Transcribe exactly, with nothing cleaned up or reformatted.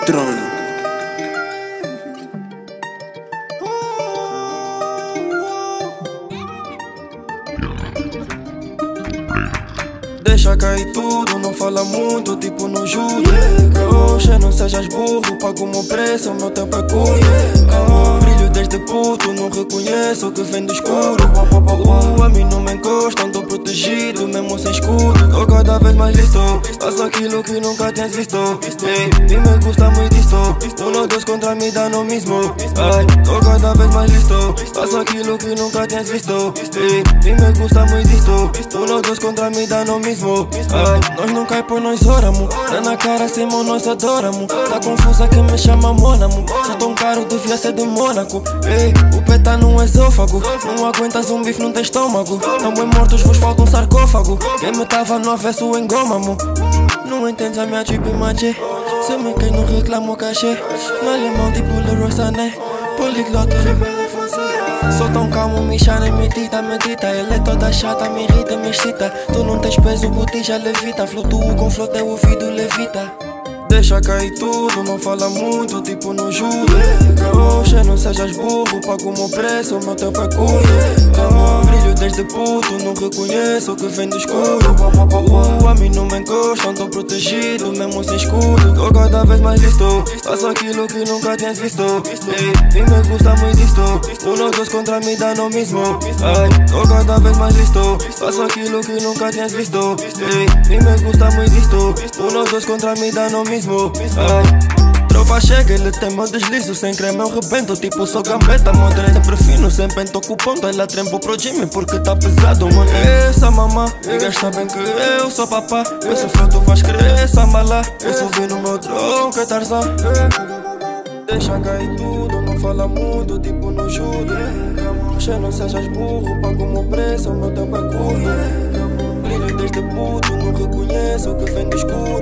trono. Deixa cair tudo, não fala muito, tipo no judo. Oxe, não sejas burro, pago o meu preço, o meu tempo é curto. Ah, brilho desde puto, não reconheço o que vem do escuro. Uh, a mim não me encostam, tô protegido, mesmo sem escudo. Tô cada vez mais listo, faço aquilo que nunca tinhas visto. Ei, e me gusta muito isto, uno, dois contra mim dá no mesmo. Ai, tô cada vez mais listo, faço aquilo que nunca tinhas visto. Ei, e me gusta muito isto, uno, dois contra mim dá no mesmo. Ai, nós não cai por nós oramos, tá na cara cima nós adoramos. Tá confusa que me chama Mônamo, sou tão caro devia ser de Mônaco. Ei, o pé tá no esôfago, não aguentas um bife, não tem estômago. Tão bem mortos, vos falta um sarcófago. Quem me tava no avesso engoma-mo. Não entendes a minha tipo imagem. Se me quem não reclamo cachê, no alemão tipo Leroy Sané, poliglota. Sou tão calmo, me chana e medita, medita. Ela é toda chata, me irrita, me excita. Tu não tens peso, botija levita. Flutuo com flor, teu ouvido levita. Deixa cair tudo, não fala muito, tipo no judo. Oxe, não sejas burro, pago o meu preço, o meu tempo é curto. Ah, brilho desde puto, não reconheço o que vem do escuro. Uh, a mim não me encostam, tô protegido, mesmo sem escudo. Tô cada vez mais listo, faço aquilo que nunca tinhas visto. Ei, e me gusta muito isto, uno, dois contra mim dá no mesmo. Ai, tô cada vez mais listo, faço aquilo que nunca tinhas visto. Ei, e me gusta muito isto, uno, dois contra mim dá no mesmo. Ai, tropa chega, ele tem meu deslizo. Sem creme eu rebento, tipo sou gambeta. Modre sempre fino, sempre tô com ponto. Ela trembo pro Jimmy porque tá pesado, mano. Essa mamã, niggas sabem que eu sou papá. Esse flow tu faz crer, essa mala. Eu subi no meu tronco, é Tarzan. Deixa cair tudo, não fala muito, tipo no judo. Oxe, não sejas burro, pago o meu preço, o meu tempo é curto. Brilho desde puto, não reconheço o que vem do escuro.